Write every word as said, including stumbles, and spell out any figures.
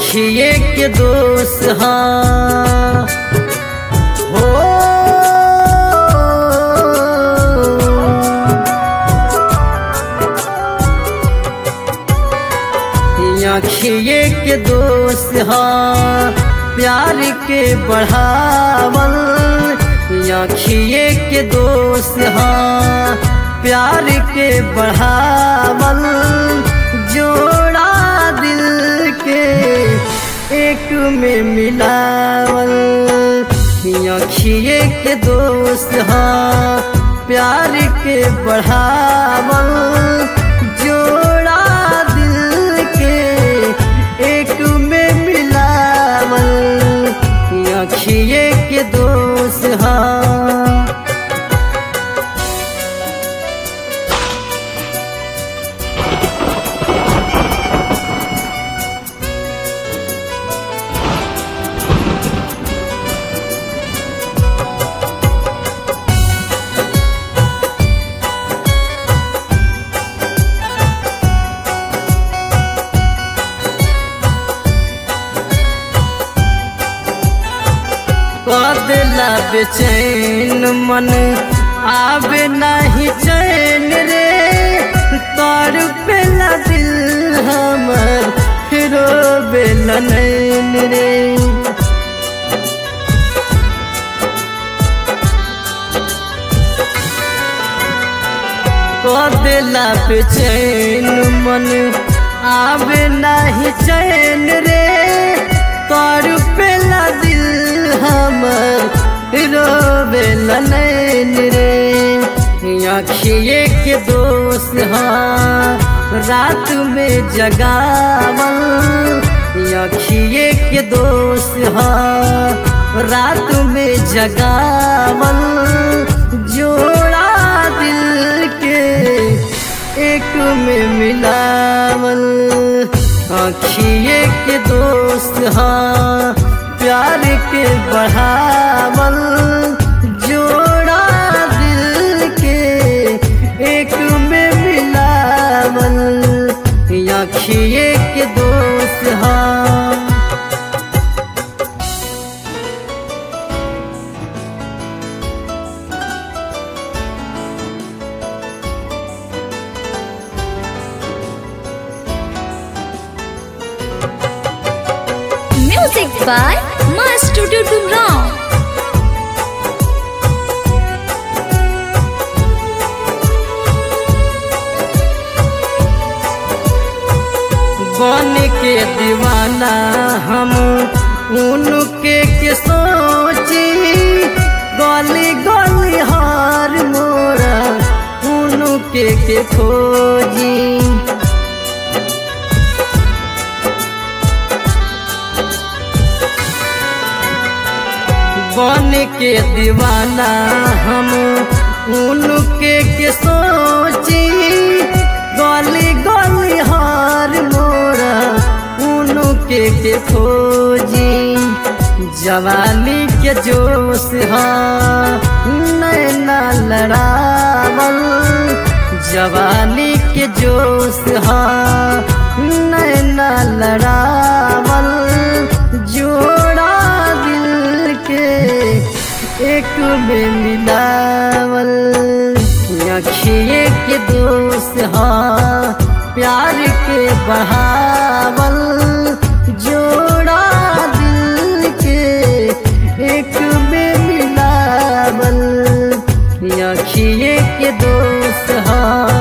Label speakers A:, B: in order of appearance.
A: अखिए के दोस्त हाँ हो अखिए के दोस्त हाँ प्यार के बढ़ावल अखिए के दोस्त हाँ प्यार के बढ़ावल जोड़ा दिल के एक में मिलावल अखिए के दोस्त हाँ प्यार के बढ़ावल जोड़ा दिल के एक में मिलावल अखिए के दोस्त हाँ बदला बेचैन मन आवे नहीं चैन रे तोर पेला दिल हमर फिरो बेला नैन रे बदला बेचैन मन आवे नहीं चैन रे तोर पेला दिल हमर रोवे नैन रे अखिए के दोस्त हाँ रात में जगावल अखिए के दोस्त हाँ रात में जगावल जोड़ा दिल के एक में मिलावल अखिए के दोस्त हाँ प्यार के बढ़ावल जोड़ा दिल के एक में मिलावल अखिए के दोस्त हाँ
B: Music by Master Dumrao.
A: बन के दीवाना हम उनके के सोची गली गली हार मोरा उनके के खोजी बन के दीवाना हम उनके के सोची गली गली हार मोरा उनके के खोजी जवानी के जोश हाँ नैना लड़ावल जवानी के जोश हाँ नैना लड़ावल जोड़ा दिल के एक में मिलावल अखिए के दोस्त हाँ प्यार के बढ़ावल जोड़ा दिल के एक में मिलावल अखिए के दोस्त हाँ